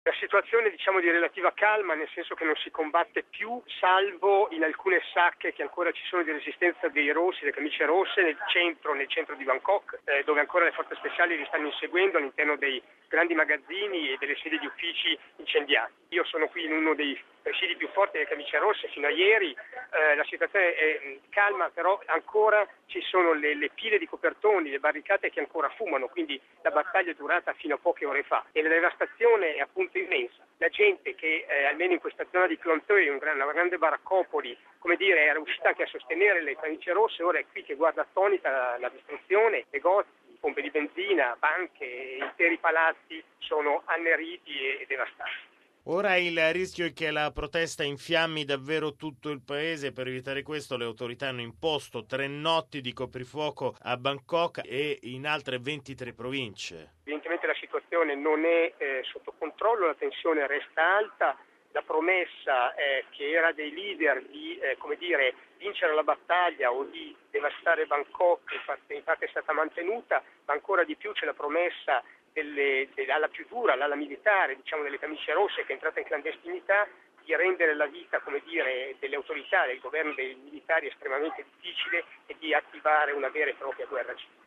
La situazione diciamo di relativa calma, nel senso che non si combatte più, salvo in alcune sacche che ancora ci sono di resistenza dei rossi, le camicie rosse nel centro di Bangkok, dove ancora le forze speciali li stanno inseguendo all'interno dei grandi magazzini e delle sedi di uffici incendiati. Io sono qui in uno dei presidi più forti delle camicie rosse fino a ieri, la situazione è calma, però ancora ci sono le pile di copertoni, le barricate che ancora fumano, quindi la battaglia è durata fino a poche ore fa e la devastazione è appunto immensa. La gente che almeno in questa zona di Klontoy, una grande baraccopoli, come dire, era riuscita anche a sostenere le camicie rosse, ora è qui che guarda attonita la distruzione, negozi, pompe di benzina, banche, interi palazzi sono anneriti e devastati. Ora il rischio è che la protesta infiammi davvero tutto il paese. Per evitare questo le autorità hanno imposto 3 notti di coprifuoco a Bangkok e in altre 23 province. Evidentemente la situazione non è sotto controllo, la tensione resta alta, la promessa che era dei leader di vincere la battaglia o di devastare Bangkok infatti è stata mantenuta, ma ancora di più c'è la promessa dell'ala più dura, l'ala militare, diciamo delle camicie rosse, che è entrata in clandestinità, di rendere la vita, delle autorità, del governo, dei militari estremamente difficile e di attivare una vera e propria guerra civile.